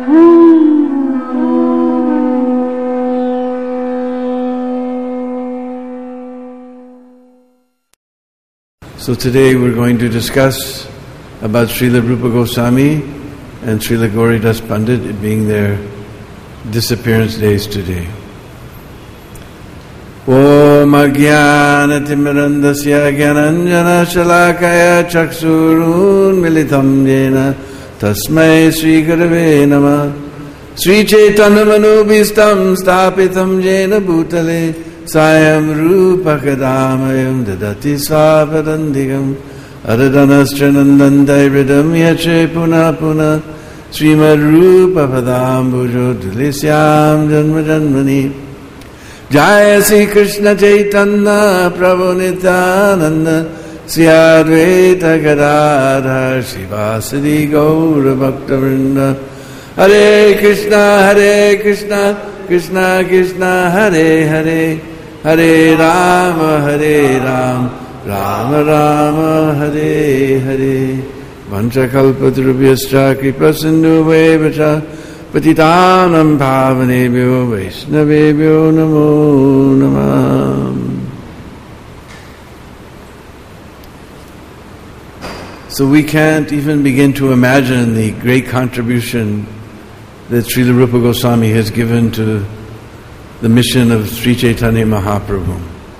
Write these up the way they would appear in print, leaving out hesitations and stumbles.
So today we're going to discuss about Srila Rupa Goswami and Srila Gauridas Pandit, it being their disappearance days today. Om Ajnanatimmirandasya Gyananjana Shalakaya Chaksurun Militam Jena Tasmai Sri Gurave Namah Sri Chaitanya Manubhistam Stapitam Jena Bhutale Sayam Rupa Kadamayam Dadati Svapadandigam Adhadanastranandandai Ridam Yache Puna Puna Srimad Rupa Padambujo Dulisyam Janma Janmani Jaya Sri Krishna Chaitanya Prabhu Nityananda Sri Advaita Gadadhar Srivasadi Gaura Bhakta-vrinda Hare Krishna Krishna Krishna Hare Hare Hare Rama Rama Rama Hare Hare Vanchakalpatrubhyascha Kripasindhuvaivacha Patitanam Pavanebhyo Vaishnavebhyo Namo Namah. So we can't even begin to imagine the great contribution that Srila Rupa Goswami has given to the mission of Sri Chaitanya Mahaprabhu.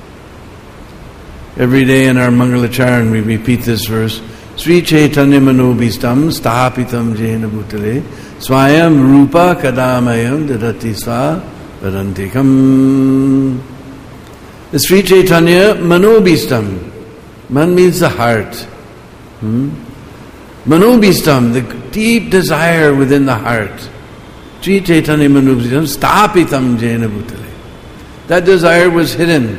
Every day in our Mangalacharan we repeat this verse, Sri Chaitanya Manobhistam Stapitam Jena Bhutale Swayam Rupa Kadamayam Dadati Sva Vadantikam. The Sri Chaitanya Manobhistam. Man means the heart. Manobhistam, the deep desire within the heart. Sri Chaitanya Manobhistam Stapitam Jena Bhutale. That desire was hidden.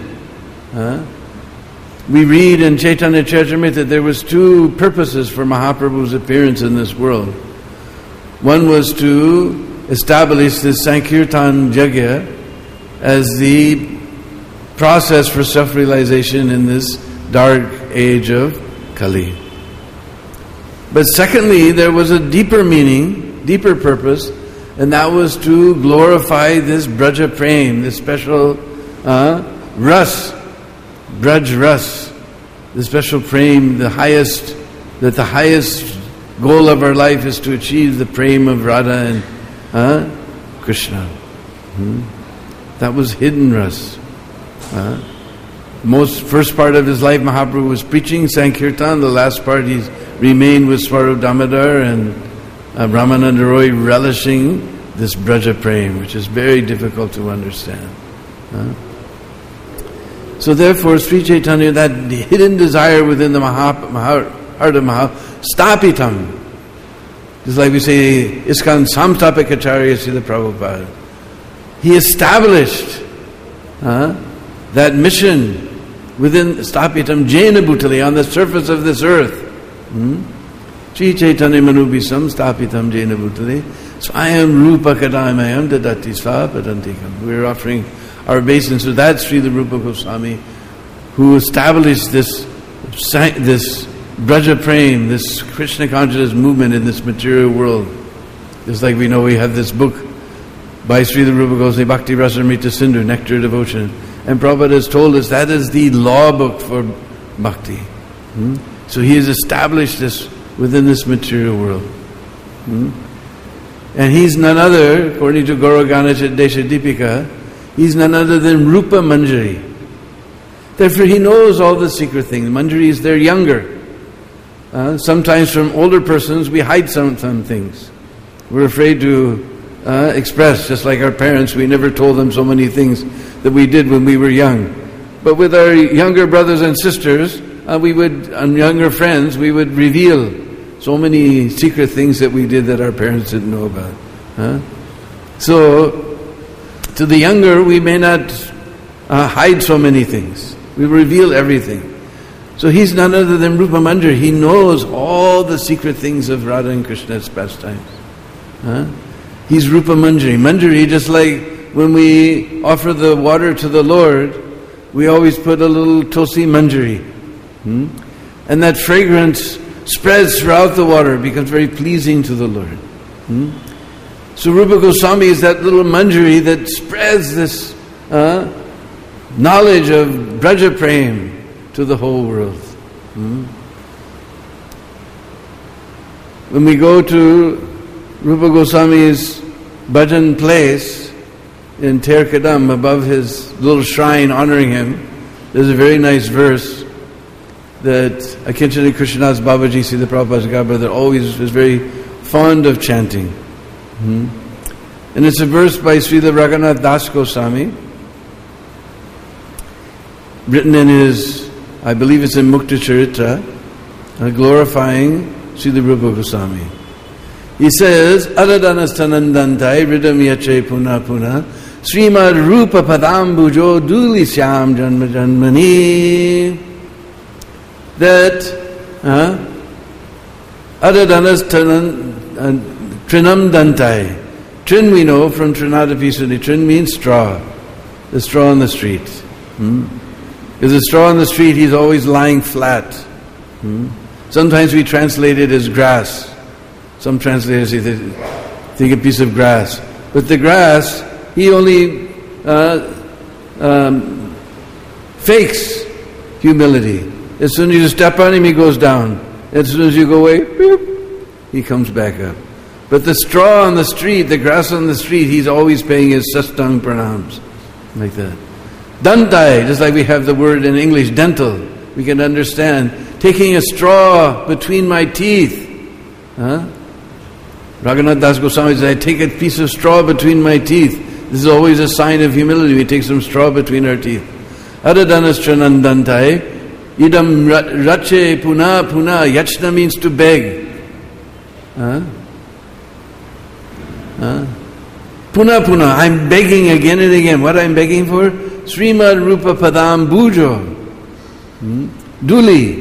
We read in Chaitanya Charitamrita that there was two purposes for Mahaprabhu's appearance in this world. One was to establish this Sankirtan Yajna as the process for self-realization in this dark age of Kali. But secondly, there was a deeper meaning, deeper purpose, and that was to glorify this Braja Prem, this special ras, Braj Ras, the special Prem, the highest goal of our life is to achieve the Prem of Radha and Krishna. That was hidden Ras. First part of his life, Mahaprabhu was preaching Sankirtan. The last part, he remained with Swarup Damodar and Ramananda Roy, relishing this Braja Prem, which is very difficult to understand. So therefore, Sri Chaitanya, that hidden desire within the heart of Stapitam, just like we say, Iskan Samstapikacharya Srila Prabhupada, he established that mission within Stapitam Jena Bhutale, on the surface of this earth. Sri Chaitanya Manubhisam Stapitam Jena Bhutale Swayam Rupa Kadamayam Dadati Svapadantikam. We're offering our obeisance to that Srila Rupa Goswami, who established this Braja Prem, this Krishna consciousness movement in this material world. Just like we know we have this book by Srila Rupa Goswami, Bhakti Rasamrita Sindhu, Nectar of Devotion. And Prabhupada has told us that is the law book for bhakti. So he has established this within this material world. And he's none other, according to Gauragana Desha Deepika, he's none other than Rupa Manjari. Therefore he knows all the secret things. Manjari is their younger. Sometimes from older persons we hide some things. We're afraid to express, just like our parents, we never told them so many things that we did when we were young. But with our younger brothers and sisters, and younger friends, we would reveal so many secret things that we did that our parents didn't know about. So, to the younger, we may not hide so many things. We reveal everything. So he's none other than Rupa Manjari. He knows all the secret things of Radha and Krishna's pastimes. He's Rupa Manjari. Manjari, just like when we offer the water to the Lord, we always put a little Tulsi Manjari. And that fragrance spreads throughout the water, becomes very pleasing to the Lord. So So Rupa Goswami is that little manjari that spreads this knowledge of Braja Prem to the whole world. When we go to Rupa Goswami's bhajan place in Terkadam, above his little shrine honoring him, there's a very nice verse that Akinchana Krishnadas Babaji, Srila Prabhupada's godbrother, always was very fond of chanting. And it's a verse by Srila Raghunath Das Goswami, written in his, I believe it's in Mukta Charitra, glorifying Srila Rupa Goswami. He says, Adadanastanandantai Ridam Yache Puna Puna Srimad Rupa Padambujo Duli Syam Janma Janmani. That Adadanastanandantai Trinam Dantai. Trin we know from Trinadapi Suni. Trin means straw. The straw on the street. Because the straw on the street, he's always lying flat. Sometimes we translate it as grass. Some translators think a piece of grass. But the grass, he only fakes humility. As soon as you step on him, he goes down. As soon as you go away, boop, he comes back up. But the straw on the street, the grass on the street, he's always paying his sastang pranams. Like that. Dantai, just like we have the word in English, dental. We can understand. Taking a straw between my teeth. Raghunath Das Goswami says, I take a piece of straw between my teeth. This is always a sign of humility. We take some straw between our teeth. Adadanas Chanandantai, idam rache puna puna. Yachna means to beg. Puna puna, I'm begging again and again. What I'm begging for? Srimad Rupa Padam Bujo. Duli.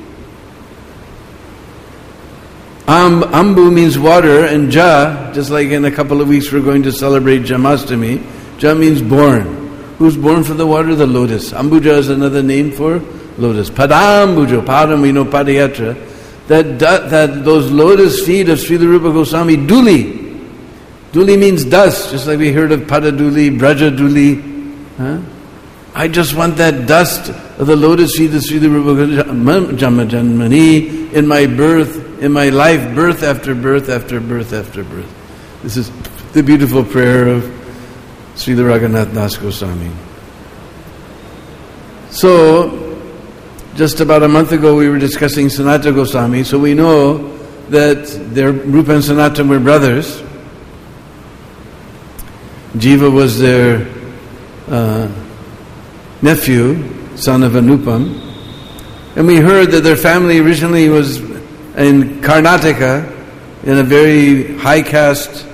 Ambu means water, and Ja, just like in a couple of weeks we're going to celebrate Jamastami, Ja means born. Who's born from the water? The lotus. Ambuja is another name for lotus. Padambujo, Padam, we know Padayatra. That those lotus feet of Srila Rupa Goswami, Duli. Duli means dust, just like we heard of Padaduli, Brajaduli. I just want that dust of the lotus feet of Srila Rupa Goswami Janmani in my birth, in my life, birth after birth after birth after birth. This is the beautiful prayer of Srila Raghunath Das Goswami. So, just about a month ago we were discussing Sanatana Goswami, so we know that their Rupa and Sanatana were brothers. Jiva was their nephew, son of Anupam. And we heard that their family originally was in Karnataka, in a very high caste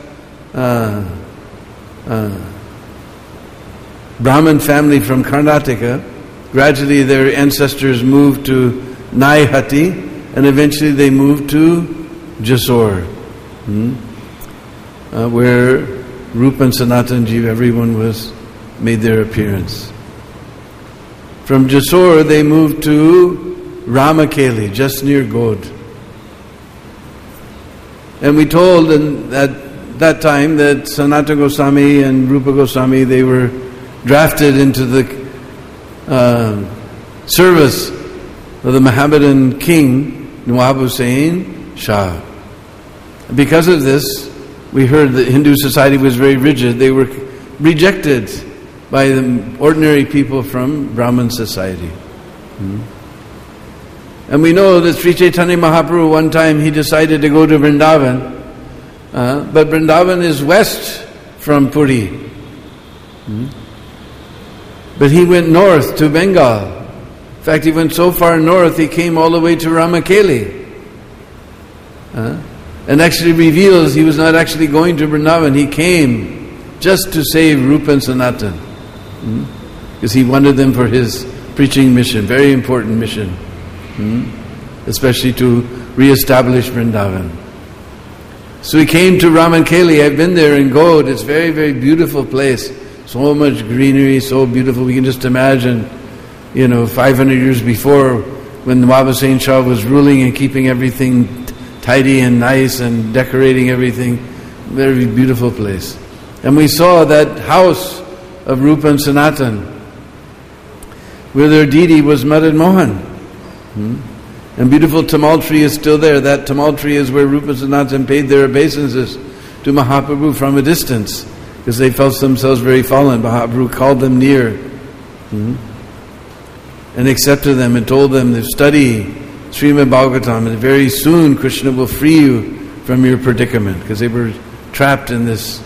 Brahmin family from Karnataka. Gradually their ancestors moved to Naihati, and eventually they moved to Jasore, where Rupa and Sanatana Jiva, everyone made their appearance. From Jasore they moved to Ramakeli, just near God. And we told at that time that Sanatana Goswami and Rupa Goswami, they were drafted into the service of the Mohammedan king, Nawab Hussain Shah. Because of this, we heard that Hindu society was very rigid. They were rejected by the ordinary people from Brahmin society. And we know that Sri Chaitanya Mahaprabhu, one time he decided to go to Vrindavan, but Vrindavan is west from Puri. But he went north to Bengal. In fact, he went so far north, he came all the way to Ramakeli. And actually reveals he was not actually going to Vrindavan. He came just to save Rupa and Sanatana. Because he wanted them for his preaching mission, very important mission. Especially to re-establish Vrindavan. So he came to Ramakeli. I've been there in Gaud. It's a very, very beautiful place. So much greenery, so beautiful. We can just imagine, 500 years before, when Nawab Hussain Shah was ruling and keeping everything tidy and nice and decorating everything. Very beautiful place. And we saw that house of Rupa and Sanatan, where their deity was Madan Mohan. And beautiful tamal tree is still there. That tamal tree is where Rupa and Sanatan paid their obeisances to Mahaprabhu from a distance, because they felt themselves very fallen. Mahaprabhu called them near and accepted them and told them to study Srimad Bhagavatam, and very soon Krishna will free you from your predicament, because they were trapped in this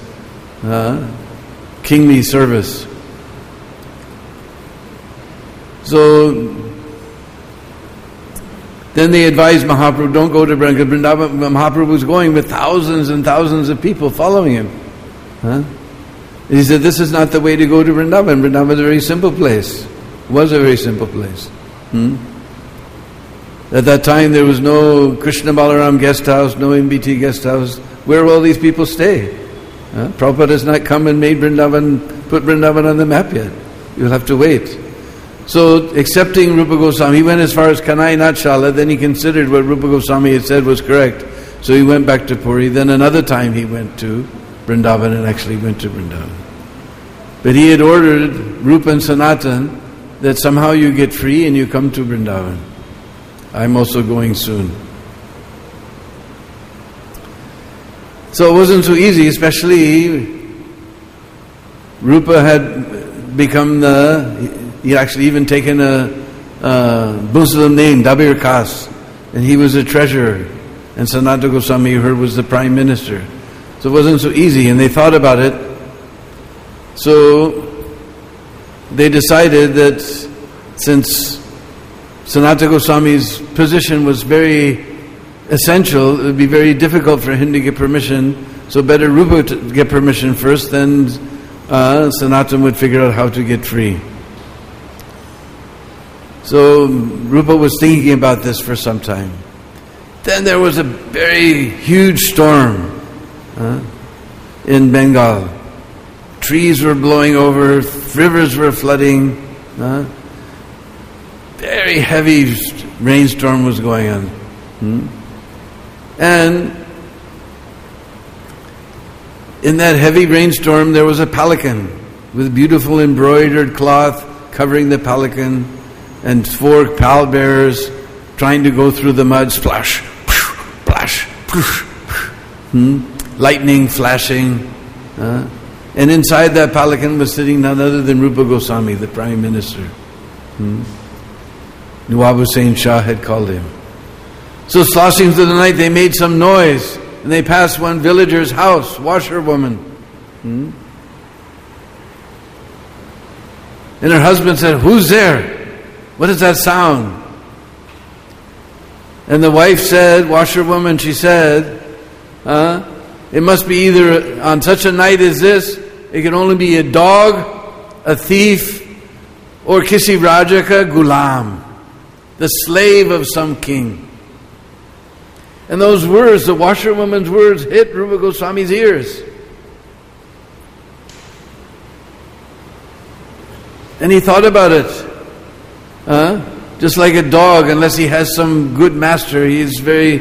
kingly service. So then they advised Mahaprabhu, don't go to Vrindavan. Mahaprabhu was going with thousands and thousands of people following him. And he said, this is not the way to go to Vrindavan. Vrindavan is a very simple place. It was a very simple place. At that time there was no Krishna Balaram guest house, no MBT guest house. Where will all these people stay? Prabhupada has not come and made Vrindavan, put Vrindavan on the map yet. You'll have to wait. So, accepting Rupa Goswami, he went as far as Kanai Natshala, then he considered what Rupa Goswami had said was correct. So he went back to Puri. Then another time he went to Vrindavan and actually went to Vrindavan. But he had ordered Rupa and Sanatan that somehow you get free and you come to Vrindavan. I'm also going soon. So it wasn't so easy, especially Rupa had become he had actually even taken a Muslim name, Dabir Khas, and he was a treasurer, and Sanatana Goswami, you heard, was the prime minister. So it wasn't so easy, and they thought about it. So they decided that since Sanatana Goswami's position was very essential, it would be very difficult for him to get permission, so better Rupa to get permission first, then Sanatana would figure out how to get free. So Rupa was thinking about this for some time. Then there was a very huge storm in Bengal. Trees were blowing over, rivers were flooding. Very heavy rainstorm was going on. And in that heavy rainstorm there was a pelican with beautiful embroidered cloth covering the pelican, and 4 pallbearers trying to go through the mud, splash, splash, lightning flashing. And inside that pelican was sitting none other than Rupa Goswami, the Prime Minister. Nawab Hussain Shah had called him. So sloshing through the night, they made some noise, and they passed one villager's house, washerwoman. And her husband said, "Who's there? What is that sound?" And the wife said, washerwoman, she said, it must be either on such a night as this, it can only be a dog, a thief, or kisi rajaka gulam, the slave of some king. And those words, the washerwoman's words, hit Rupa Goswami's ears. And he thought about it. Just like a dog, unless he has some good master, he is very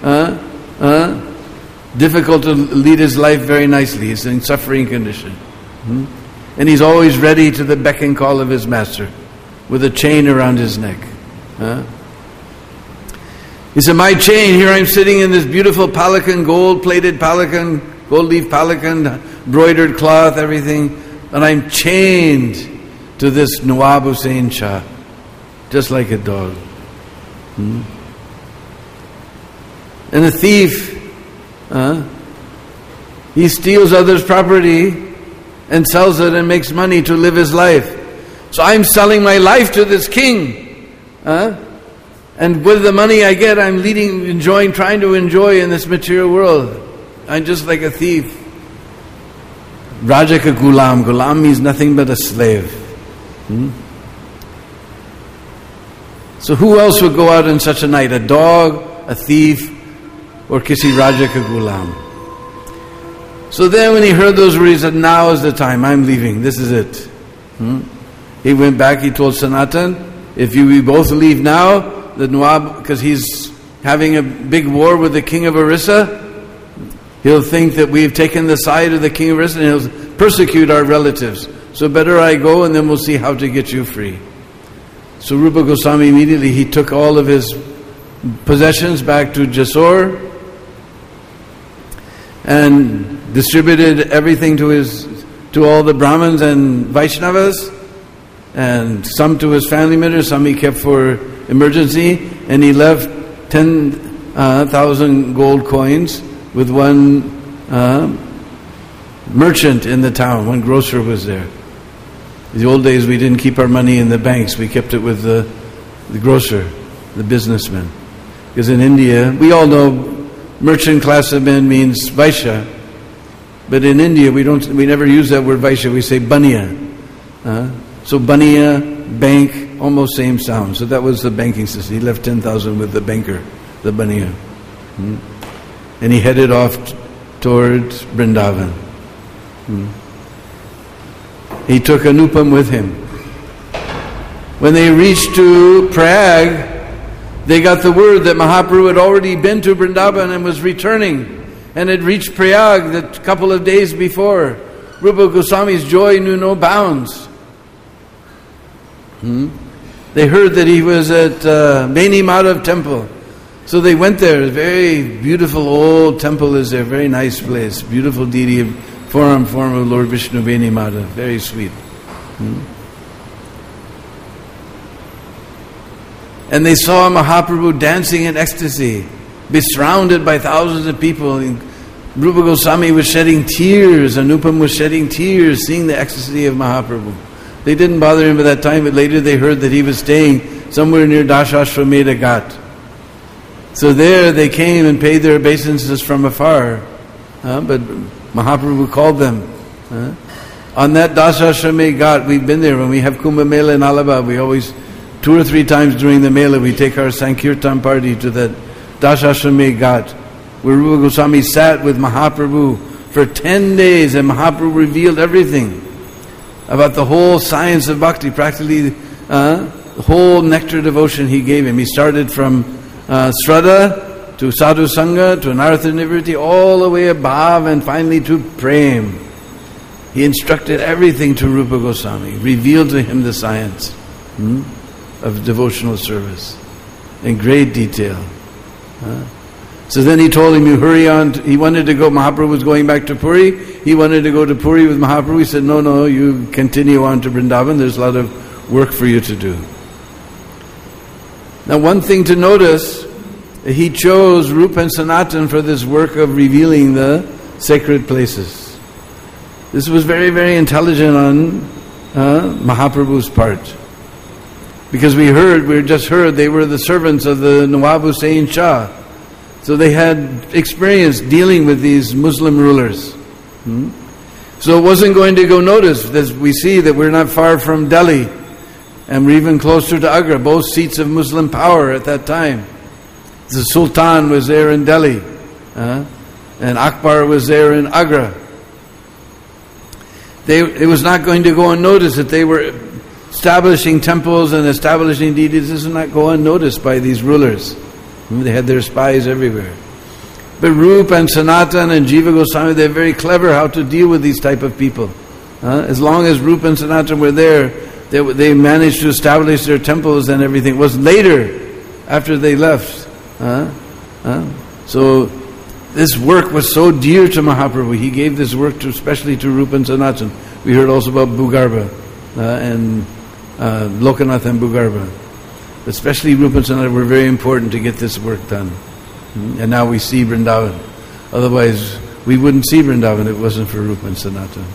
difficult to lead his life very nicely. He's in suffering condition. And he's always ready to the beck and call of his master with a chain around his neck. He said, my chain, here I'm sitting in this beautiful pelican, gold-plated pelican, gold-leaf pelican, embroidered cloth, everything, and I'm chained to this Nawab Hussain Shah, just like a dog. And the thief, he steals others' property and sells it and makes money to live his life. So I'm selling my life to this king. And with the money I get, I'm trying to enjoy in this material world. I'm just like a thief. Rajaka Gulam. Gulam means nothing but a slave. So who else would go out on such a night? A dog, a thief, or kisi Rajaka Gulam? So then when he heard those words, he said, now is the time, I'm leaving, this is it. He went back, he told Sanatan, if we both leave now, the Nawab, because he's having a big war with the king of Orissa, he'll think that we've taken the side of the king of Rajasthan and he'll persecute our relatives. So better I go and then we'll see how to get you free. So Rupa Goswami immediately, he took all of his possessions back to Jessore and distributed everything to all the Brahmins and Vaishnavas, and some to his family members, some he kept for emergency, and he left 10,000 gold coins with one merchant in the town. One grocer was there. In the old days we didn't keep our money in the banks, we kept it with the grocer, the businessman. Because in India, we all know merchant class of men means Vaishya, but in India we never use that word Vaishya, we say Baniya. So Baniya, bank, almost same sound. So that was the banking system. He left 10,000 with the banker, the Baniya. And he headed off towards Vrindavan. He took Anupam with him. When they reached to Prayag, they got the word that Mahaprabhu had already been to Vrindavan and was returning, and had reached Prayag the couple of days before. Rupa Goswami's joy knew no bounds. They heard that he was at Beni Madhav temple. So they went there. A very beautiful old temple is there. Very nice place. Beautiful deity of form of Lord Vishnu, Beni Madhav. Very sweet. And they saw Mahaprabhu dancing in ecstasy, be surrounded by thousands of people. Rupa Goswami was shedding tears. Anupam was shedding tears, seeing the ecstasy of Mahaprabhu. They didn't bother him at that time, but later they heard that he was staying somewhere near Dashashwamedha Ghat. So there they came and paid their obeisances from afar. But Mahaprabhu called them. On that Dashashwamedha Ghat, we've been there when we have Kumbh Mela in Allahabad. We always, 2 or 3 times during the Mela, we take our Sankirtan party to that Dashashwamedha Ghat, where Rupa Goswami sat with Mahaprabhu for 10 days, and Mahaprabhu revealed everything about the whole science of bhakti, practically the whole nectar devotion he gave him. He started from Shraddha to Sadhu Sangha to Anartha Nivritti, all the way above, and finally to Prem. He instructed everything to Rupa Goswami, revealed to him the science of devotional service in great detail. So then he told him, you hurry on. He wanted to go, Mahaprabhu was going back to Puri. He wanted to go to Puri with Mahaprabhu. He said, no, you continue on to Vrindavan. There's a lot of work for you to do. Now one thing to notice, he chose Rupa and Sanatan for this work of revealing the sacred places. This was very, very intelligent on Mahaprabhu's part. Because we just heard they were the servants of the Nawab Hussain Shah. So they had experience dealing with these Muslim rulers. So it wasn't going to go noticed. As we see that we're not far from Delhi, and we're even closer to Agra, both seats of Muslim power at that time. The Sultan was there in Delhi, and Akbar was there in Agra. It was not going to go unnoticed that they were establishing temples and establishing deities. This is not go unnoticed by these rulers. They had their spies everywhere. But Rupa and Sanatan and Jiva Goswami, they're very clever how to deal with these type of people. As long as Rupa and Sanatan were there, they managed to establish their temples and everything. It was later, after they left. So this work was so dear to Mahaprabhu. He gave this work especially to Rupa and Sanatan. We heard also about Bhugarbha and Lokanath and Bhugarbha. Especially Rupa and Sanatan were very important to get this work done. And now we see Vrindavan. Otherwise, we wouldn't see Vrindavan if it wasn't for Rupa and Sanatan.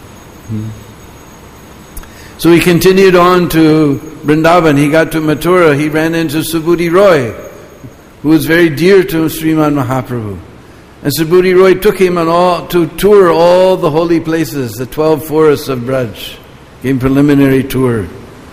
So he continued on to Vrindavan. He got to Mathura. He ran into Subhuti Roy, who was very dear to Sriman Mahaprabhu. And Subhuti Roy took him to tour all the holy places, the 12 forests of Braj. Gave him preliminary tour.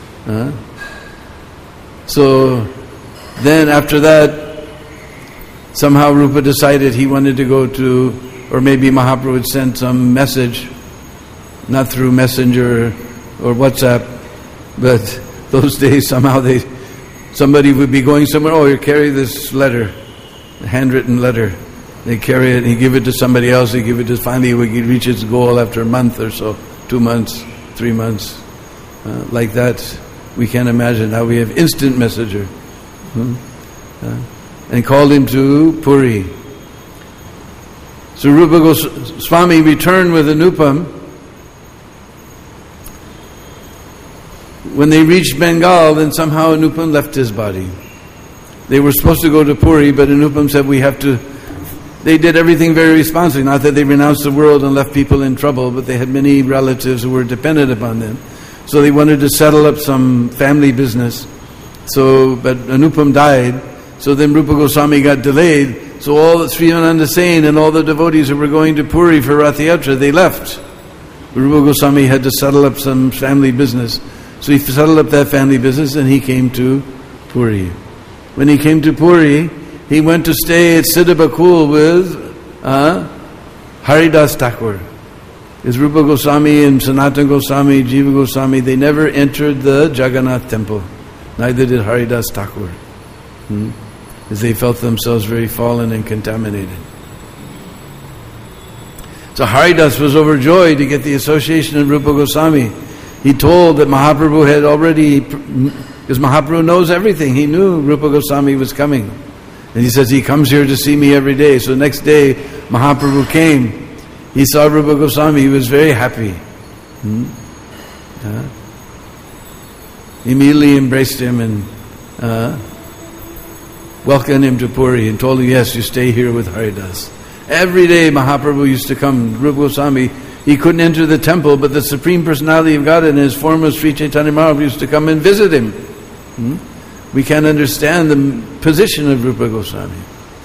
So then after that, somehow Rupa decided he wanted to go to, or maybe Mahaprabhu had sent some message, not through messenger or WhatsApp, but those days somehow somebody would be going somewhere, you carry this letter, a handwritten letter. They carry it, he give it to somebody else, he give it to, finally he reach its goal after a month or so, 2 months, 3 months. Like that, we can't imagine how we have instant messenger. And called him to Puri. So Rupa Goswami returned with Anupam. When they reached Bengal, then somehow Anupam left his body. They were supposed to go to Puri, but Anupam said, they did everything very responsibly. Not that they renounced the world and left people in trouble, but they had many relatives who were dependent upon them. So they wanted to settle up some family business. But Anupam died. So then Rupa Goswami got delayed. So all the Srimananda Sen and all the devotees who were going to Puri for Rath Yatra, they left. Rupa Goswami had to settle up some family business. So he settled up that family business and he came to Puri. When he came to Puri, he went to stay at Siddhabakul with Haridas Thakur. Is Rupa Goswami and Sanatana Goswami, Jiva Goswami, they never entered the Jagannath temple. Neither did Haridas Thakur. As they felt themselves very fallen and contaminated. So Haridas was overjoyed to get the association of Rupa Goswami. He told that Mahaprabhu had already, because Mahaprabhu knows everything, he knew Rupa Goswami was coming. And he says he comes here to see me every day. So next day Mahaprabhu came. He saw Rupa Goswami, he was very happy. Immediately embraced him and welcomed him to Puri and told him, yes, you stay here with Haridas. Every day Mahaprabhu used to come. Rupa Goswami, he couldn't enter the temple, but the Supreme Personality of Godhead in his form of Sri Chaitanya Mahaprabhu used to come and visit him. We can't understand the position of Rupa Goswami.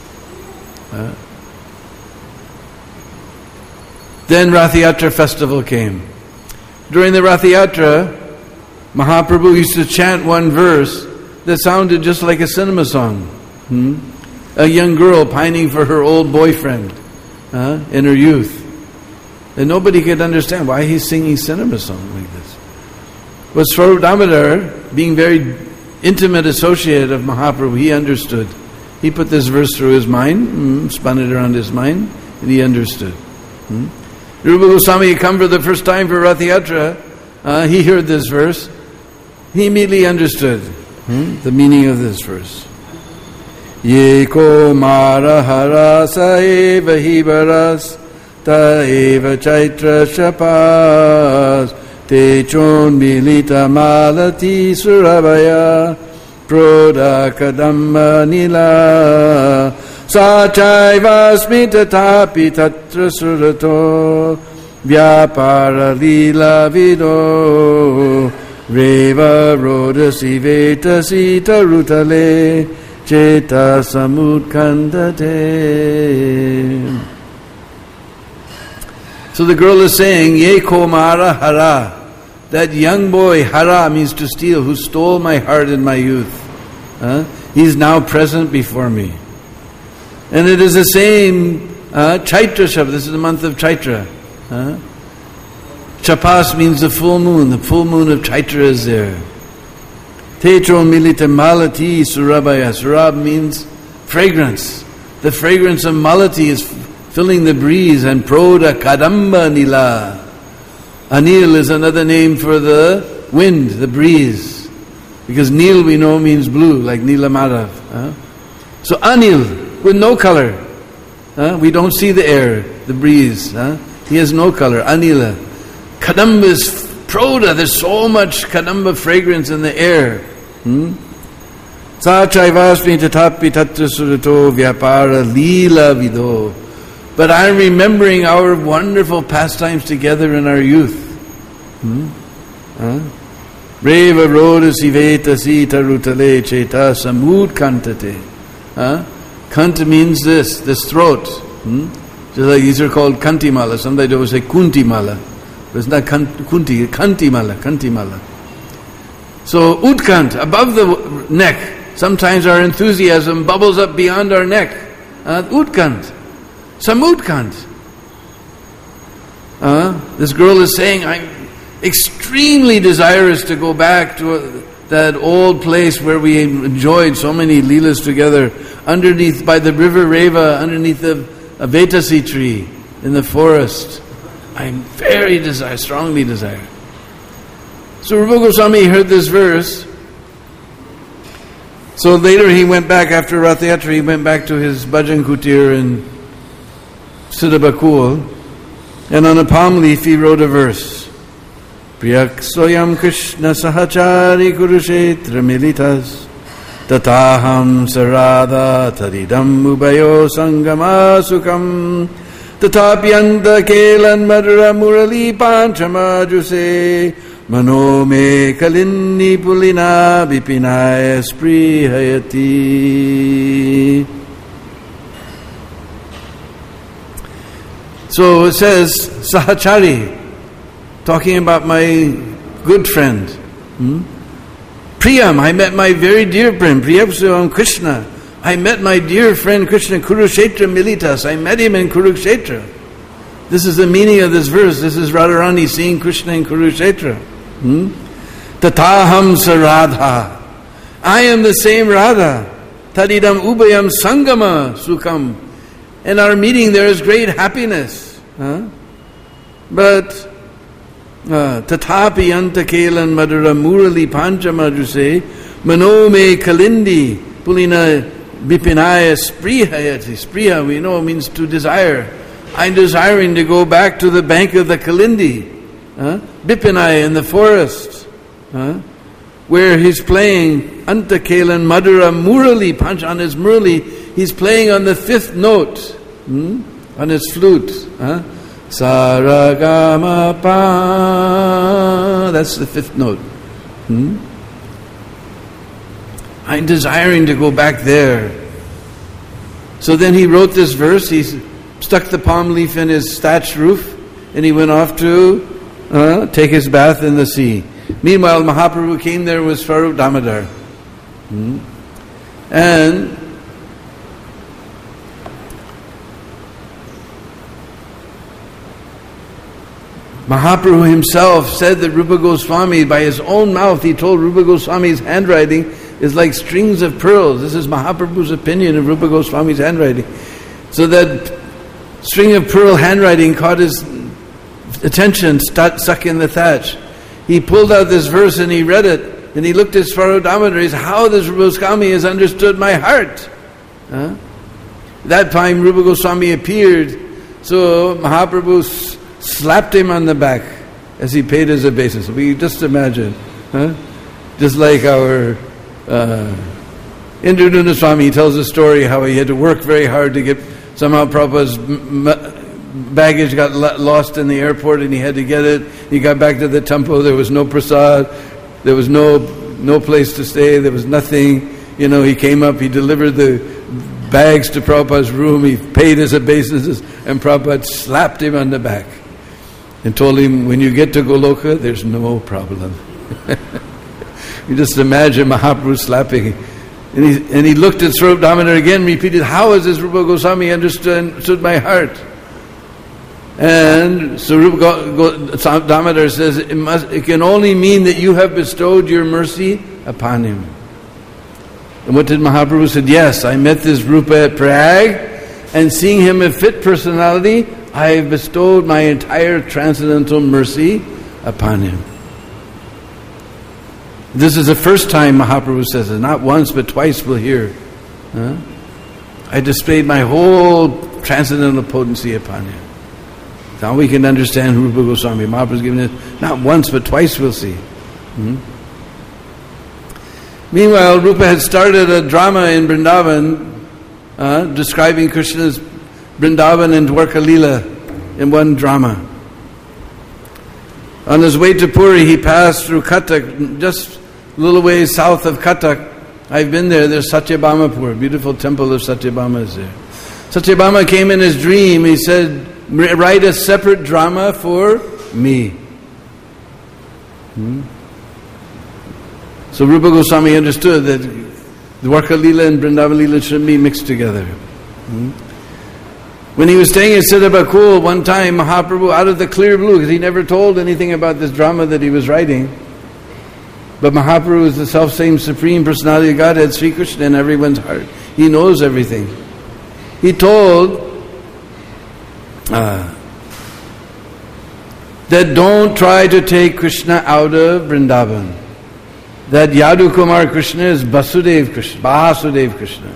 Then Rath Yatra festival came. During the Rath Yatra, Mahaprabhu used to chant one verse that sounded just like a cinema song. A young girl pining for her old boyfriend in her youth. And nobody could understand why he's singing cinema song like this. But Swarup Damodar, being very intimate associate of Mahaprabhu, he understood. He put this verse through his mind, spun it around his mind, and he understood. Rupa Goswami had come for the first time for Rath Yatra. He heard this verse. He immediately understood the meaning of this verse. Yeko mara harasa eva hibaras ta eva chaitra shapas techon milita malati surabaya proda kadamma nila sachaiva smita tapi tatra surato vyapara lila vido reva rodasi vetasi tarutale Cheta samudkandate. So the girl is saying, Ye komara hara. That young boy, hara means to steal, who stole my heart in my youth. He's now present before me. And it is the same Chaitra Shabda. This is the month of Chaitra. Chapas means the full moon. The full moon of Chaitra is there. Techo milita malati surabaya. Surab means fragrance. The fragrance of malati is filling the breeze. And proda kadamba nila. Anil is another name for the wind, the breeze. Because nil we know means blue, like Nila Madhav. So anil, with no color. We don't see the air, the breeze. He has no color, anila. Kadamba is proda, there's so much kadamba fragrance in the air. Sa chaivasmi tatapi tatra surato vyapara lila vido. But I'm remembering our wonderful pastimes together in our youth. Reva rodasi vetasi tarutale cheta samud kantate. Kanta means this throat. Just like these are called kantimala. Sometimes they will say kuntimala. But it's not kunti, kantimala. So utkant, above the neck. Sometimes our enthusiasm bubbles up beyond our neck. Utkant. Samudkant. This girl is saying, I'm extremely desirous to go back to that old place where we enjoyed so many leelas together, underneath by the river Reva, underneath the a Vetasi tree in the forest. I'm strongly desire. So Rupa Goswami heard this verse. So later he went back, after Rath Yatra, he went back to his bhajan kutir in Siddhabakul, and on a palm leaf he wrote a verse. Priyak soyam Krishna sahachari kurushetra militas tataham sarada taridam ubayo sangama sukam tatapyanta kelan madura murali panchamajuse mano me kalinni pulina vipinaya sprihayati. So it says, Sahachari, talking about my good friend. Priyam, I met my very dear friend, Priyapsuyam Krishna. I met my dear friend Krishna, Kurukshetra Militas. I met him in Kurukshetra. This is the meaning of this verse. This is Radharani seeing Krishna in Kurukshetra. Tataham saradha. I am the same Radha. Tadidam ubayam sangama sukham. In our meeting there is great happiness. But tatapi antakelan madura murali panchamajuse manome kalindi pulina vipinaya sprihayati. Spriha, we know, means to desire. I'm desiring to go back to the bank of the Kalindi, Vipinaya, in the forest, where he's playing Antakelan Madhura Murali, Panch on his Murali. He's playing on the fifth note, on his flute. Saragama pa. That's the fifth note. I'm desiring to go back there. So then he wrote this verse. He stuck the palm leaf in his thatched roof, and he went off to take his bath in the sea. Meanwhile, Mahaprabhu came there with Swarup Damodar. And Mahaprabhu himself said that Rupa Goswami, by his own mouth, he told Rupa Goswami's handwriting is like strings of pearls. This is Mahaprabhu's opinion of Rupa Goswami's handwriting. So that string of pearl handwriting caught his attention, stuck in the thatch. He pulled out this verse and he read it, and he looked at Swarup Damodar. He said, how this Rupa Goswami has understood my heart. That time Rupa Goswami appeared, so Mahaprabhu slapped him on the back as he paid his obeisance. We just imagine, just like our Indradutta Swami tells a story how he had to work very hard to get, somehow Prabhupada's baggage got lost in the airport and he had to get it. He got back to the temple, there was no prasad, there was no place to stay, there was nothing. He came up, he delivered the bags to Prabhupada's room, he paid his obeisances, and Prabhupada slapped him on the back and told him, when you get to Goloka, there's no problem. You just imagine Mahaprabhu slapping him. And he looked at Swarup Damodar again, repeated, how has this Rupa Goswami understood my heart? And so Rupa Damodar says, it can only mean that you have bestowed your mercy upon him. And what did Mahaprabhu say? Yes, I met this Rupa at Prayag, and seeing him a fit personality, I have bestowed my entire transcendental mercy upon him. This is the first time Mahaprabhu says it. Not once, but twice we'll hear. I displayed my whole transcendental potency upon him. Now we can understand who Rupa Goswami. Mahaprabhu's given it not once, but twice we'll see. Meanwhile, Rupa had started a drama in Vrindavan, describing Krishna's Vrindavan and Dwarka Leela in one drama. On his way to Puri, he passed through Cuttack, just a little ways south of Cuttack. I've been there. There's Satyabhamapur, beautiful temple of Satyabhama is there. Satyabhama came in his dream. He said, write a separate drama for me. So Rupa Goswami understood that Dwarka Leela and Vrindavan Leela shouldn't be mixed together. When he was staying at Siddhabakul, one time Mahaprabhu, out of the clear blue, because he never told anything about this drama that he was writing, but Mahaprabhu is the self-same Supreme Personality of Godhead, Sri Krishna, in everyone's heart. He knows everything. He told that don't try to take Krishna out of Vrindavan. That Yadu Kumar Krishna is Basudev Krishna, Basudev Krishna.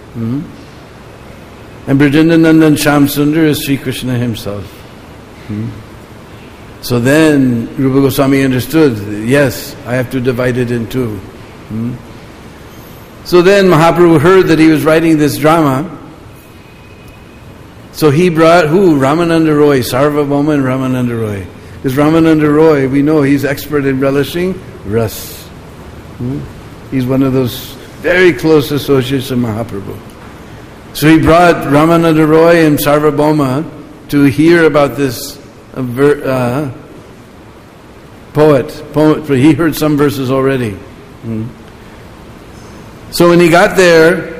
And Brajendanandan Shyam Sundar is Sri Krishna himself. So then Rupa Goswami understood, yes, I have to divide it in two. So then Mahaprabhu heard that he was writing this drama. So he brought who? Ramananda Roy, Sarvabhauma and Ramananda Roy. Because Ramananda Roy, we know he's expert in relishing ras. He's one of those very close associates of Mahaprabhu. So he brought Ramananda Roy and Sarvabhauma to hear about this poet. He heard some verses already. So when he got there,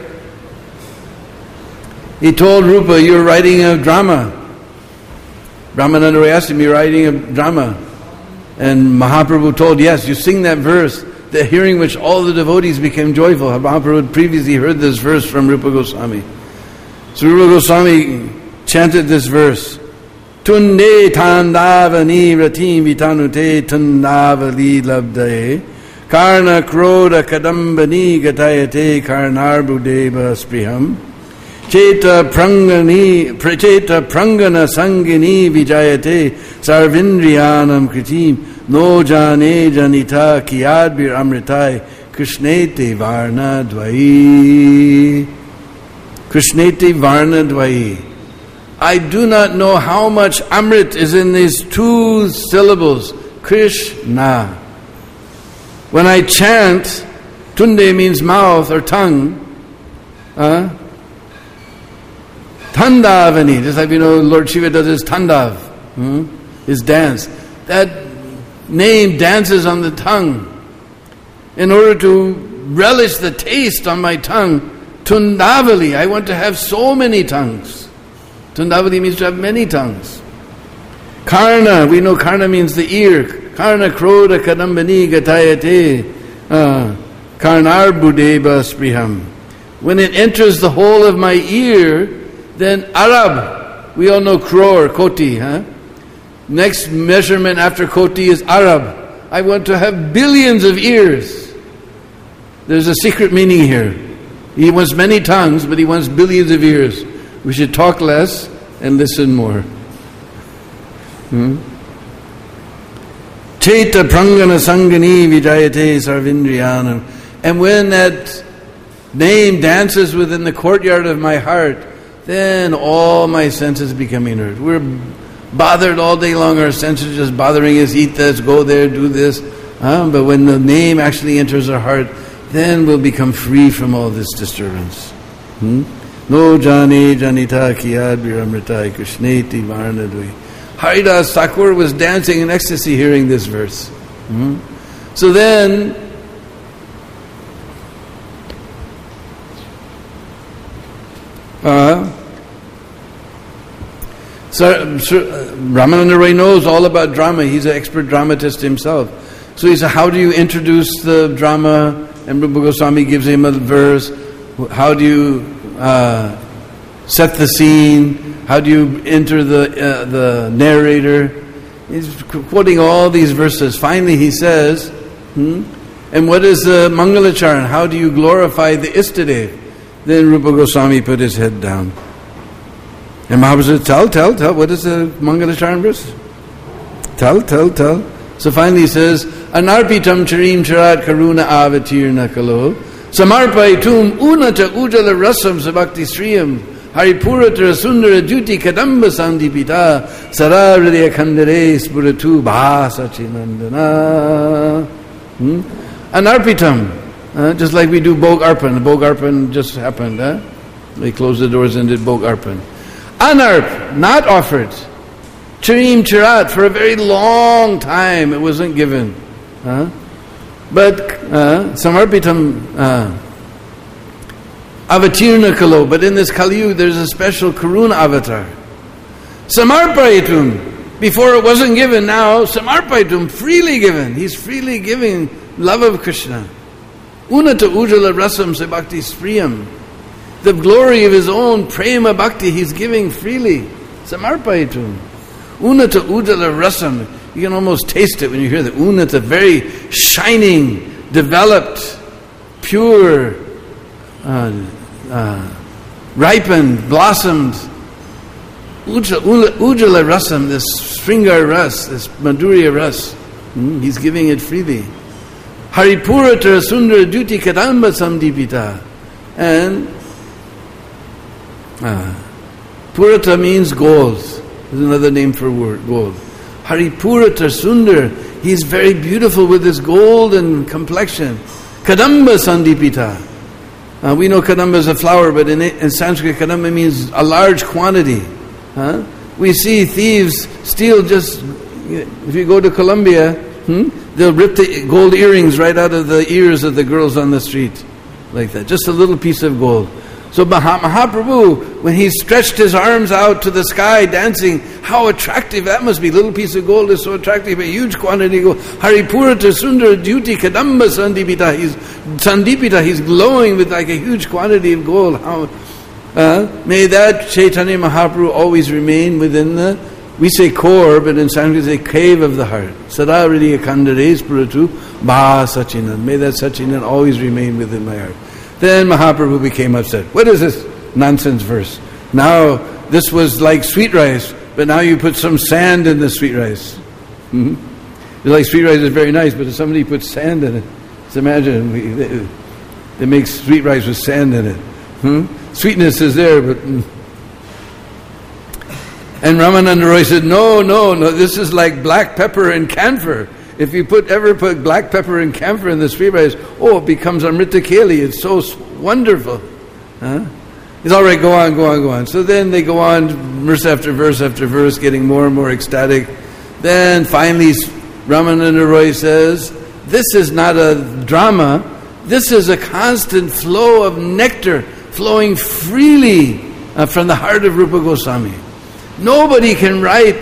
he told Rupa, "You're writing a drama." Ramananda Roy asked him, "You're writing a drama?" And Mahaprabhu told, "Yes, you sing that verse, the hearing which all the devotees became joyful." Mahaprabhu had previously heard this verse from Rupa Goswami. So Rupa Goswami chanted this verse. Tunde tandavani ratim vitanute tandavali labdaye karna kroda kadambani gatayate karnarbudeva spriham cheta prangana sangini vijayate sarvindriyanam kritim no jane janita kiyadbir amritai krishnete varna dvai. Krishnete varna dvai. I do not know how much amrit is in these two syllables, Krishna. When I chant, tunde means mouth or tongue, Tandavani, just like Lord Shiva does his tandav, his dance. That name dances on the tongue. In order to relish the taste on my tongue, Tundavali, I want to have so many tongues. Tundavali means to have many tongues. Karna, we know karna means the ear. Karna kroda kadambani gatayate karnarbudeva spriham. When it enters the hole of my ear, then Arab, we all know crore, koti. Next measurement after koti is Arab. I want to have billions of ears. There's a secret meaning here. He wants many tongues, but he wants billions of ears. We should talk less and listen more. Cheta prangana sangani vijayate sarvindriyanam. And when that name dances within the courtyard of my heart, then all my senses become inert. We're bothered all day long, our senses just bothering us, eat this, go there, do this. But when the name actually enters our heart, then we'll become free from all this disturbance. No jane janita kiyad biramritai krishneti varnadvi. Haridas Thakur was dancing in ecstasy hearing this verse. So then, Ramananda Roy knows all about drama. He's an expert dramatist himself. So he said, how do you introduce the drama? And Rupa Goswami gives him a verse. How do you set the scene? How do you enter the narrator? He's quoting all these verses. Finally he says, and what is the Mangalacharan? How do you glorify the Istadev? Then Rupa Goswami put his head down. And Mahaprabhu said, tell, what is the Mangalacharan verse? Tell. So finally he says, Anarpitam charim charat karuna avatirna kalo samarpaitum unata ujala rasam sabakti sriyam haripuratra sundara juti kadamba sandipita sararya khandare spuratu bhasachinandana. Anarpitam, just like we do Bhog Arpan. Bhog Arpan just happened. They closed the doors and did Bhog Arpan. Anarp, not offered. Charim charat, for a very long time it wasn't given. But samarpitam avatirna kalo. But in this Kali Yuga there's a special Karuna avatar. Samarpayitum, before it wasn't given, now samarpayitum, freely given. He's freely giving love of Krishna. Unata ujala rasam se bhakti spriyam. The glory of his own prema bhakti he's giving freely. Samarpayitum. Unata udala rasam. You can almost taste it when you hear the unata, very shining, developed, pure, ripened, blossomed. Ujjala rasam, this Sringar ras, this Madhurya ras. He's giving it freely. Haripurata sundara duti kadamba samdipita. And Purata means gold. There's another name for gold. Haripurata sundar. He's very beautiful with his golden complexion. Kadamba sandipita. We know kadamba is a flower, but in Sanskrit, kadamba means a large quantity. We see thieves steal just, if you go to Colombia, they'll rip the gold earrings right out of the ears of the girls on the street. Like that. Just a little piece of gold. So Mahaprabhu, when he stretched his arms out to the sky dancing, how attractive that must be. Little piece of gold is so attractive, a huge quantity of gold. Haripurata sundara duti kadamba sandipita. He's glowing with like a huge quantity of gold. May that Chaitanya Mahaprabhu always remain within the, we say core, but in Sanskrit they say cave of the heart. Sadavriya kandares puratu ba sachinan. May that sachinan always remain within my heart. Then Mahaprabhu became upset. What is this nonsense verse? Now, this was like sweet rice, but now you put some sand in the sweet rice. Like sweet rice is very nice, but if somebody puts sand in it, just imagine, they make sweet rice with sand in it. Sweetness is there, but... And Ramananda Roy said, no, this is like black pepper and camphor. If you ever put black pepper and camphor in the sweet rice, it becomes Amrita Keli. It's so wonderful. It's all right, go on. So then they go on, verse after verse, getting more and more ecstatic. Then finally, Ramananda Roy says, this is not a drama. This is a constant flow of nectar flowing freely from the heart of Rupa Goswami. Nobody can write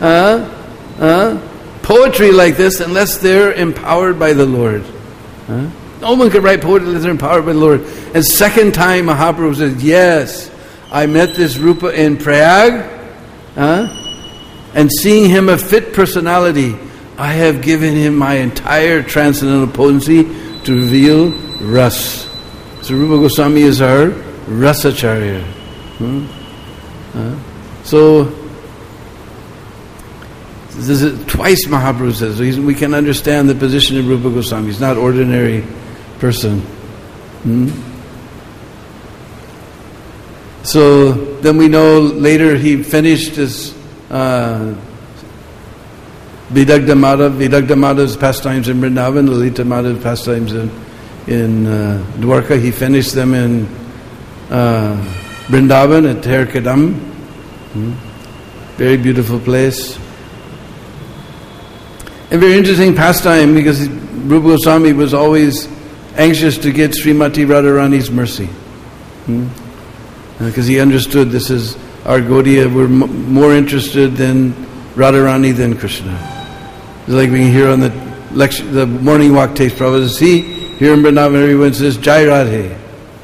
poetry like this unless they're empowered by the Lord. No one can write poetry unless they're empowered by the Lord. And second time Mahaprabhu says, yes, I met this Rupa in Prayag, and seeing him a fit personality, I have given him my entire transcendental potency to reveal ras. So Rupa Goswami is our rasacharya. So this is twice Mahaprabhu says, so we can understand the position of Rupa Goswami. He's not ordinary person. So then we know later he finished his Vidagdha Madhav's pastimes in Vrindavan, Lalita Madhav's pastimes in Dwarka. He finished them in Vrindavan at Terkadam. Very beautiful place. A very interesting pastime, because Rupa Goswami was always anxious to get Srimati Radharani's mercy. Because he understood this is our Gaudiya, we're more interested in Radharani than Krishna. It's like we can hear on the lecture, the morning walk takes Prabhupada. See, here in Vrindavan everyone says Jai Radhe.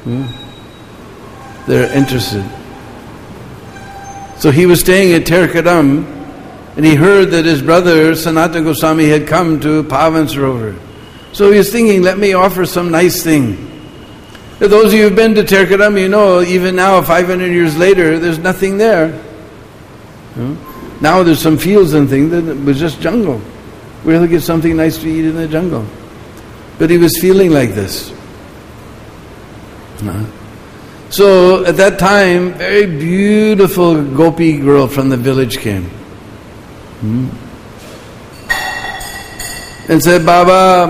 They're interested. So he was staying at Terkadam, and he heard that his brother Sanatana Goswami had come to Pavan Sarovar. So he was thinking, let me offer some nice thing. For those of you who've been to Terkadam, you know, even now, 500 years later, there's nothing there. Now there's some fields and things, that was just jungle. We'll get something nice to eat in the jungle. But he was feeling like this. So at that time, very beautiful gopi girl from the village came. And said, Baba.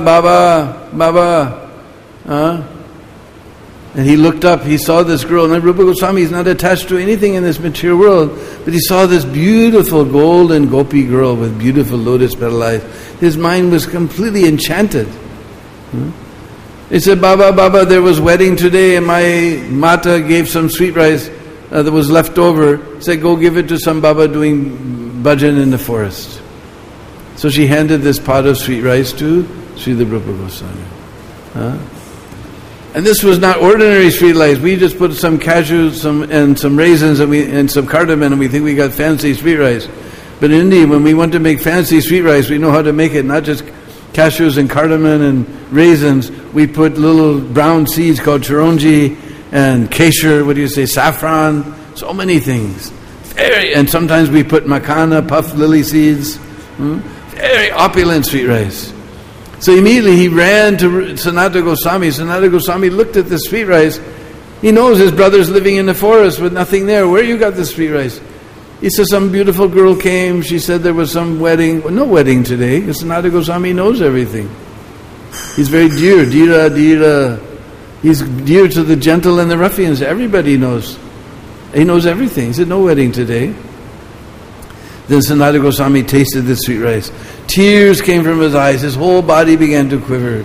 And he looked up, he saw this girl. And Rupa Goswami is not attached to anything in this material world, but he saw this beautiful golden gopi girl with beautiful lotus petal eyes. His mind was completely enchanted. He said, Baba, there was wedding today, and my mata gave some sweet rice that was left over. He said, go give it to some Baba doing bhajan in the forest. So she handed this pot of sweet rice to Srila Rupa Goswami. And this was not ordinary street lights. We just put some cashews and some raisins and some cardamom, and we think we got fancy street rice. But in India, when we want to make fancy street rice, we know how to make it, not just cashews and cardamom and raisins. We put little brown seeds called chironji and kesher, saffron, so many things. And sometimes we put makana, puff lily seeds. Very opulent street rice. So immediately he ran to Sanatana Goswami. Sanatana Goswami looked at the street rice. He knows his brother's living in the forest with nothing there. Where you got the street rice? He says some beautiful girl came. She said there was some wedding. Well, no wedding today, because Sanatana Goswami knows everything. He's very dear. Dira. He's dear to the gentle and the ruffians. Everybody knows. He knows everything. He said, no wedding today. Then Sanatana Goswami tasted the sweet rice. Tears came from his eyes. His whole body began to quiver.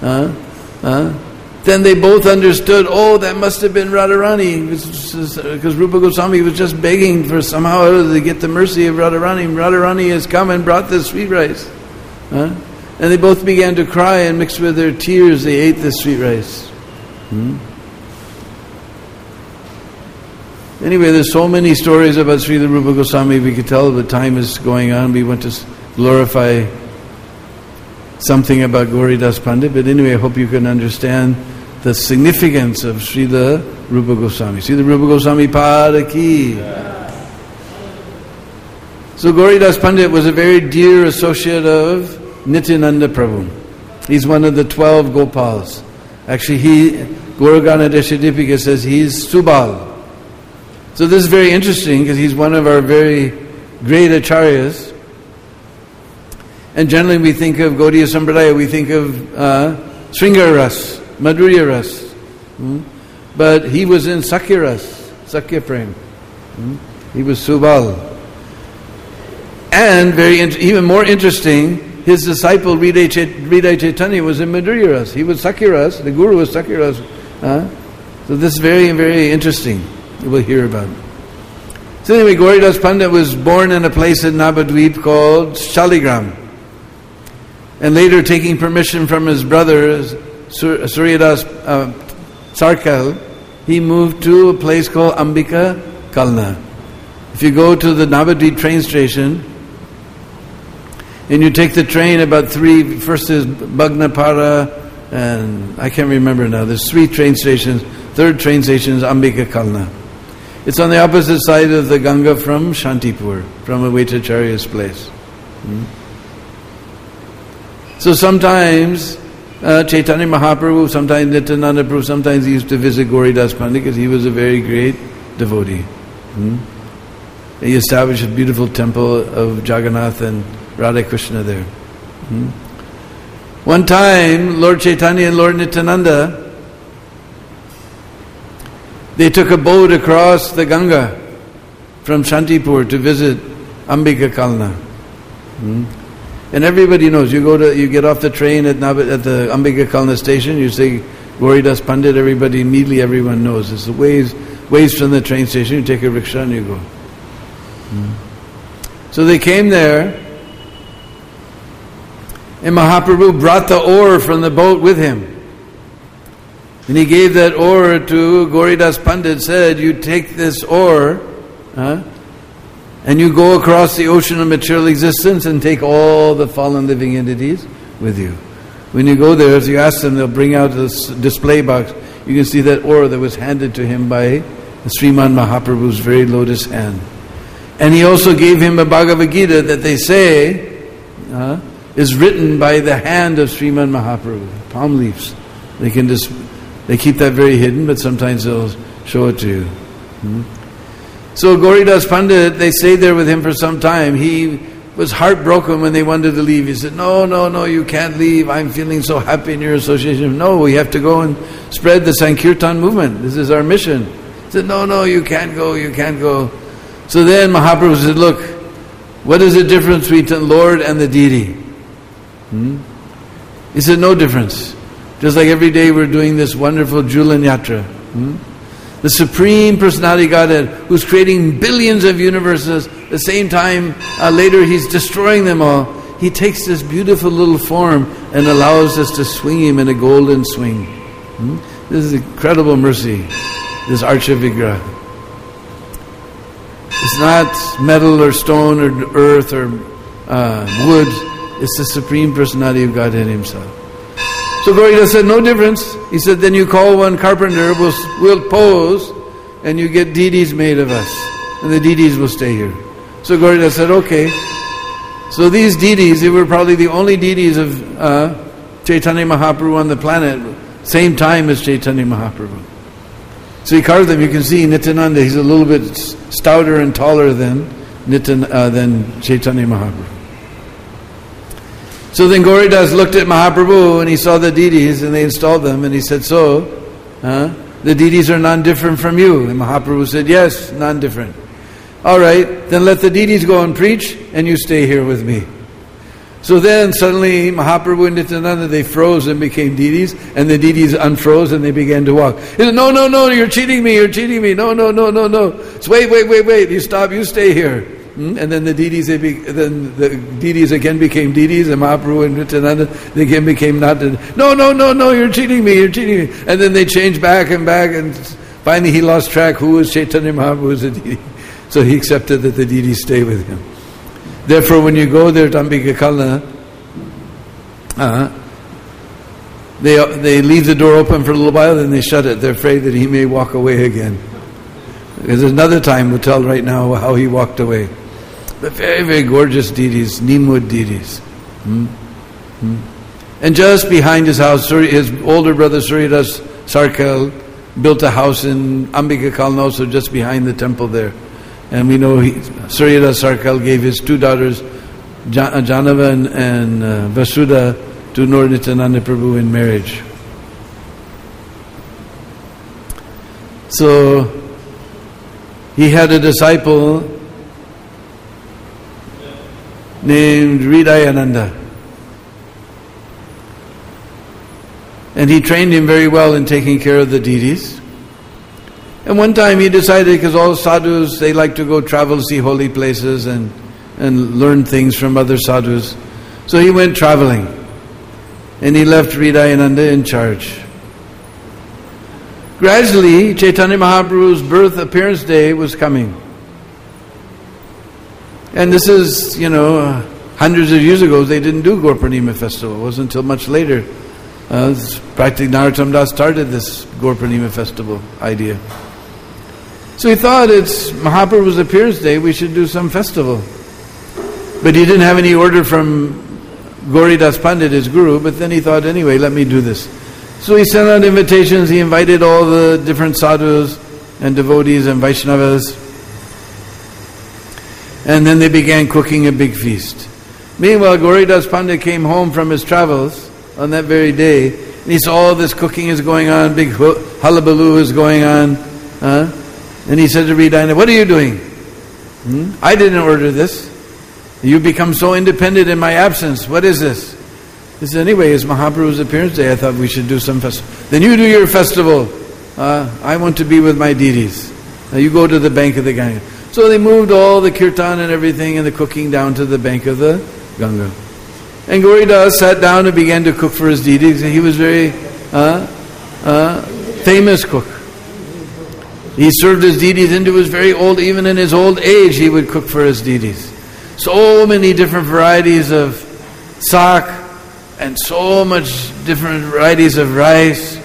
Then they both understood, that must have been Radharani. Because Rupa Goswami was just begging for somehow to get the mercy of Radharani. Radharani has come and brought the sweet rice. And they both began to cry, and mixed with their tears, they ate the sweet rice. Anyway, there's so many stories about Srila Rupa Goswami we could tell, but time is going on. We want to glorify something about Gauridas Pandit, but anyway, I hope you can understand the significance of Srila Rupa Goswami. Srila Rupa Goswami Pada Ki. So Gauridas Pandit was a very dear associate of Nityananda Prabhu. He's one of the 12 Gopals. Actually, Gauragana Deshadipika says he's Subal. So this is very interesting because he's one of our very great acharyas. And generally we think of Gaudiya Sampradaya, we think of Sringara Ras, Madhurya Ras. But he was in Sakya Ras, Sakya Prem. He was Subal. And even more interesting, his disciple Hriday Chaitanya was in Madhurya Ras. He was Sakya Ras, the Guru was Sakya Ras. So this is very, very interesting. We'll hear about it. So anyway, Gauridas Pandit was born in a place in Navadvip called Shaligram. And later, taking permission from his brother, Suryadas Sarkal, he moved to a place called Ambika Kalna. If you go to the Navadvip train station, and you take the train about first is Bagnapara, and I can't remember now, there's 3 train stations. Third train station is Ambika Kalna. It's on the opposite side of the Ganga from Shantipur, from Advaitacharya's place. So sometimes Chaitanya Mahaprabhu, sometimes Nityananda Prabhu, sometimes he used to visit Gauridas Pandit because he was a very great devotee. He established a beautiful temple of Jagannath and Radha Krishna there. One time, Lord Chaitanya and Lord Nityananda, they took a boat across the Ganga from Shantipur to visit Ambika Kalna. And everybody knows, you get off the train at the Ambika Kalna station, you say Gauridas Pandit, everyone knows. It's the ways from the train station, you take a rickshaw and you go. So they came there, and Mahaprabhu brought the oar from the boat with him. And he gave that oar to Gauridas Pandit, said, you take this oar, and you go across the ocean of material existence and take all the fallen living entities with you. When you go there, if you ask them, they'll bring out this display box. You can see that oar that was handed to him by Sriman Mahaprabhu's very lotus hand. And he also gave him a Bhagavad Gita that they say is written by the hand of Sriman Mahaprabhu, palm leaves. They keep that very hidden, but sometimes they'll show it to you. So Gauridas Pandit, they stayed there with him for some time. He was heartbroken when they wanted to leave. He said, no, you can't leave. I'm feeling so happy in your association. No, we have to go and spread the Sankirtan movement. This is our mission. He said, no, you can't go. So then Mahaprabhu said, look, what is the difference between the Lord and the deity? He said, no difference. Just like every day we're doing this wonderful Julan Yatra. The Supreme Personality Godhead, who's creating billions of universes, at the same time, later He's destroying them all. He takes this beautiful little form and allows us to swing Him in a golden swing. This is incredible mercy, this Archa Vigraha. It's not metal or stone or earth or wood. It's the Supreme Personality of Godhead Himself. So Gauridas said, no difference. He said, then you call one carpenter, we'll pose, and you get deities made of us. And the deities will stay here. So Gauridas said, okay. So these deities, they were probably the only deities of Chaitanya Mahaprabhu on the planet, same time as Chaitanya Mahaprabhu. So he carved them. You can see Nityananda, he's a little bit stouter and taller than Chaitanya Mahaprabhu. So then Gauridas looked at Mahaprabhu and he saw the deities and they installed them, and he said, so, the deities are non-different from you? And Mahaprabhu said, yes, non-different. All right, then let the deities go and preach and you stay here with me. So then suddenly Mahaprabhu and Nityananda, they froze and became deities, and the deities unfroze and they began to walk. He said, no, you're cheating me. No. So wait, you stop, you stay here. And then the deities, the deities again became deities, and Mahaprabhu and Nityananda, they again became not. No, you're cheating me. And then they changed back, and finally he lost track who was Chaitanya Mahaprabhu, who was a deity. So he accepted that the deities stay with him. Therefore, when you go there to Ambika Kalna, they leave the door open for a little while, then they shut it. They're afraid that he may walk away again. There's another time, we'll tell right now how he walked away. But very, very gorgeous deities, Neemwood deities. And just behind his house, his older brother Suryadas Sarkar built a house in Ambika Kalna, also just behind the temple there. And we know Suryadas Sarkar gave his two daughters, Janava and Vasudha, to Lord Nityananda Prabhu in marriage. So he had a disciple named Hridayananda. And he trained him very well in taking care of the deities. And one time he decided, because all sadhus, they like to go travel, see holy places and learn things from other sadhus. So he went traveling. And he left Hridayananda in charge. Gradually, Chaitanya Mahaprabhu's birth appearance day was coming. And this is, hundreds of years ago, they didn't do Gaur Purnima festival. It wasn't until much later. Practically Narottam Das started this Gaur Purnima festival idea. So he thought, it's Mahaprabhu's appearance day, we should do some festival. But he didn't have any order from Gauridas Pandit, his guru, but then he thought, anyway, let me do this. So he sent out invitations, he invited all the different sadhus and devotees and Vaishnavas. And then they began cooking a big feast. Meanwhile, Gauridas Pandit came home from his travels on that very day, and he saw all this cooking is going on, big hullabaloo is going on. And he said to Hridayananda, what are you doing? I didn't order this. You become so independent in my absence. What is this? He said, anyway, it's Mahaprabhu's appearance day. I thought we should do some festival. Then you do your festival. I want to be with my deities. Now you go to the bank of the Ganga. So they moved all the kirtan and everything and the cooking down to the bank of the Ganga. And Gauridas sat down and began to cook for his deities. And he was very famous cook. He served his deities into his very old, even in his old age, he would cook for his deities. So many different varieties of sak and so much different varieties of rice.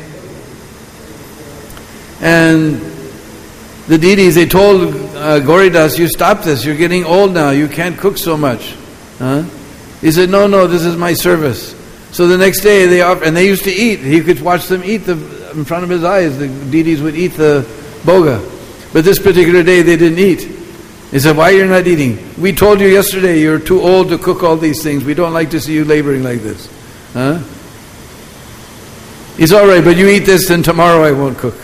And the deities, they told Gauridas, you stop this, you're getting old now, you can't cook so much. He said, no, this is my service. So the next day they offered, and they used to eat. He could watch them eat in front of his eyes. The deities would eat the boga. But this particular day they didn't eat. He said, why you're not eating? We told you yesterday you're too old to cook all these things. We don't like to see you laboring like this. He said, all right, but you eat this and tomorrow I won't cook.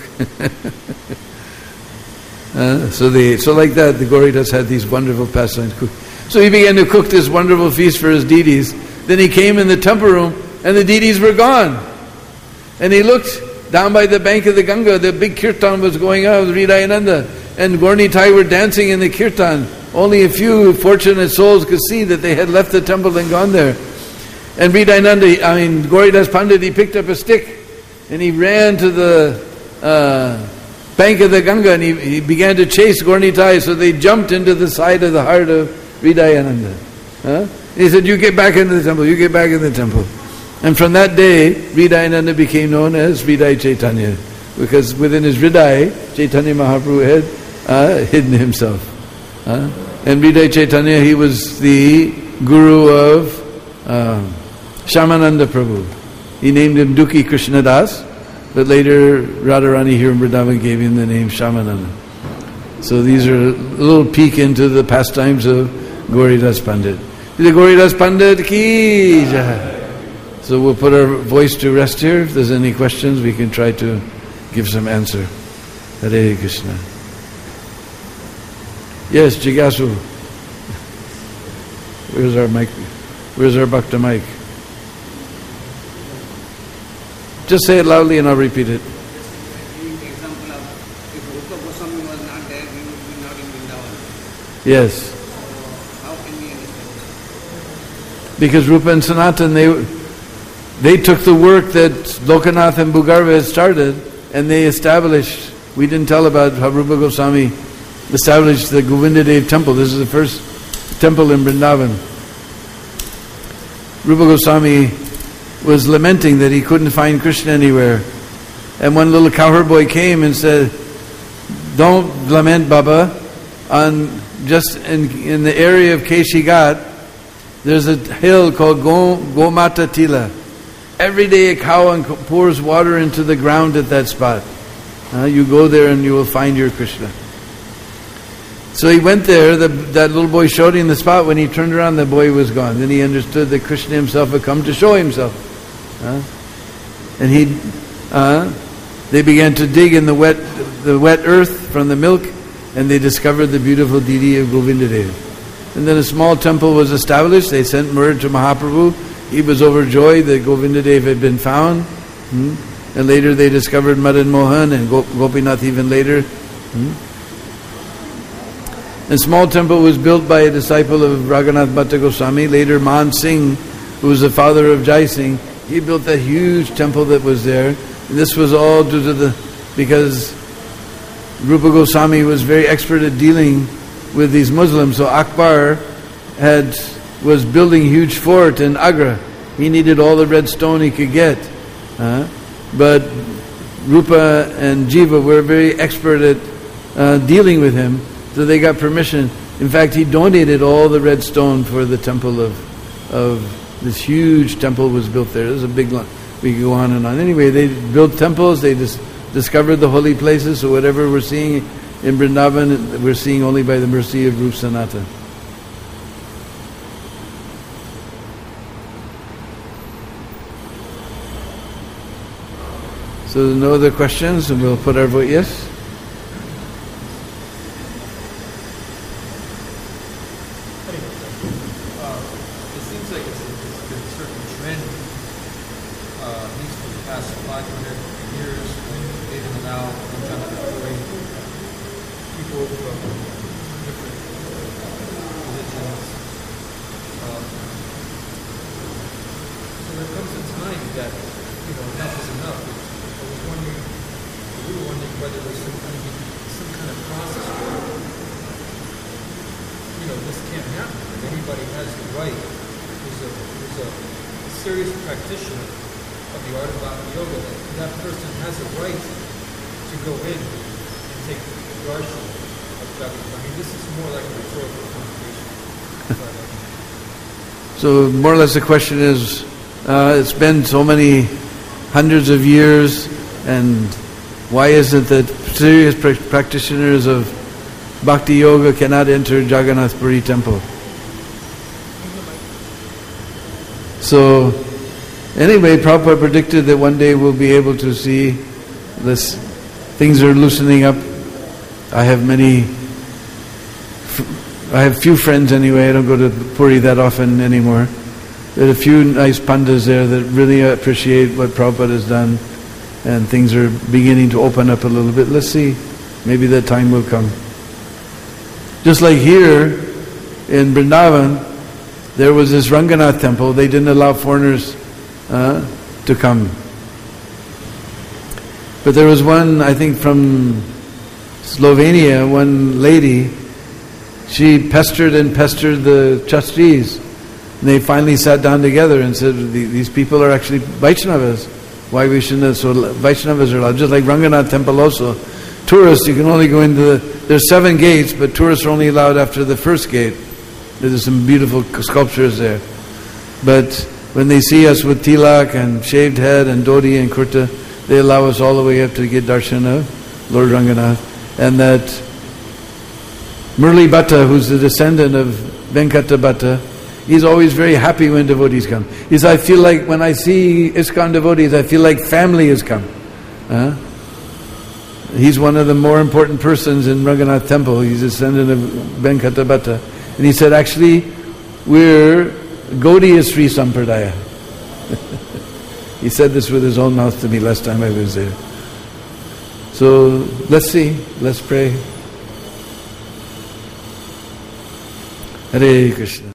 So like that, the Gauridas had these wonderful pastimes. So he began to cook this wonderful feast for his deities. Then he came in the temple room and the deities were gone. And he looked down by the bank of the Ganga, the big kirtan was going on with Hridayananda, and Gaurnitai were dancing in the kirtan. Only a few fortunate souls could see that they had left the temple and gone there. And Gauridas Pandit, he picked up a stick and he ran to the bank of the Ganga, and he began to chase Gaura-Nitai, so they jumped into the side of the heart of Hridayananda. He said, you get back into the temple, you get back in the temple. And from that day, Hridayananda became known as Hriday Chaitanya, because within his Hriday, Chaitanya Mahaprabhu had hidden himself. And Hriday Chaitanya, he was the guru of Shyamananda Prabhu. He named him Dukhi Krishna Das, but later Radharani here in Vrindavan gave him the name Shyamananda. So these are a little peek into the pastimes of Gauridas Pandit. The Gauridas Pandit ki jai. So we'll put our voice to rest here. If there's any questions, we can try to give some answer. Hare Krishna. Yes, Jigasu. Where's our mic? Where's our Bhakta mic? Just say it loudly and I'll repeat it. Example of if Rupa Goswami was not there, we would be not in Vrindavan. Yes. So how can we understand? Because Rupa and Sanatan, they took the work that Lokanath and Bhugarva had started, and they established. We didn't tell about how Rupa Goswami established the Govindadev temple. This is the first temple in Vrindavan. Rupa Goswami was lamenting that he couldn't find Krishna anywhere. And one little cowherd boy came and said, don't lament, Baba. Just in the area of Keshigat, there's a hill called Gomata Tila. Every day a cow pours water into the ground at that spot. You go there and you will find your Krishna. So he went there, that little boy showed him the spot. When he turned around, the boy was gone. Then he understood that Krishna himself had come to show himself. And they began to dig in the wet earth from the milk, and they discovered the beautiful deity of Govindadev. And then a small temple was established. They sent word to Mahaprabhu. He was overjoyed that Govindadev had been found. And later they discovered Madan Mohan and Gopinath even later. A small temple was built by a disciple of Raghunath Bhatta Goswami. Later Man Singh, who was the father of Jai Singh, he built that huge temple that was there. And this was all due to because Rupa Goswami was very expert at dealing with these Muslims. So Akbar was building a huge fort in Agra. He needed all the red stone he could get. But Rupa and Jiva were very expert at dealing with him, so they got permission. In fact, he donated all the red stone for the temple of this huge temple was built there. It was a big one. We could go on and on. Anyway, they built temples, they discovered the holy places, so whatever we're seeing in Vrindavan, we're seeing only by the mercy of Rup Sanatan. So no other questions, and we'll put our vote yes. It seems like it's been a certain trend, at least for the past 500 years, they didn't allow people from different religions. So there comes a time that enough is enough. We were wondering whether there's some kind of process where, this can't happen. If anybody has the right, who's a serious practitioner of the art of Bhakti Yoga, that person has a right to go in and take darshan of Bhakti. I mean, this is more like a rhetorical conversation. So more or less the question is, it's been so many hundreds of years, and why is it that serious practitioners of Bhakti Yoga cannot enter Jagannath Puri temple? So, anyway, Prabhupada predicted that one day we'll be able to see this. Things are loosening up. I have few friends anyway. I don't go to Puri that often anymore. There are a few nice pandas there that really appreciate what Prabhupada has done, and things are beginning to open up a little bit. Let's see, maybe that time will come. Just like here in Vrindavan, there was this Ranganath temple. They didn't allow foreigners to come. But there was one, I think from Slovenia, one lady, she pestered the trustees. And they finally sat down together and said, these people are actually Vaishnavas. Why we shouldn't? So Vaishnavas are allowed. Just like Ranganath Temple also. Tourists, you can only go into there's 7 gates, but tourists are only allowed after the first gate. There's some beautiful sculptures there. But when they see us with tilak and shaved head and dhoti and kurta, they allow us all the way up to get darshan of Lord Ranganath. And that Murli Bhatta, who's the descendant of Venkata Bhatta, he's always very happy when devotees come. He says, I feel like when I see ISKCON devotees, I feel like family has come. He's one of the more important persons in Ranganath Temple. He's a descendant of Venkata Bhatta. And he said, actually, we're Gaudiya Sri Sampradaya. He said this with his own mouth to me last time I was there. So, let's see. Let's pray. Hare Krishna.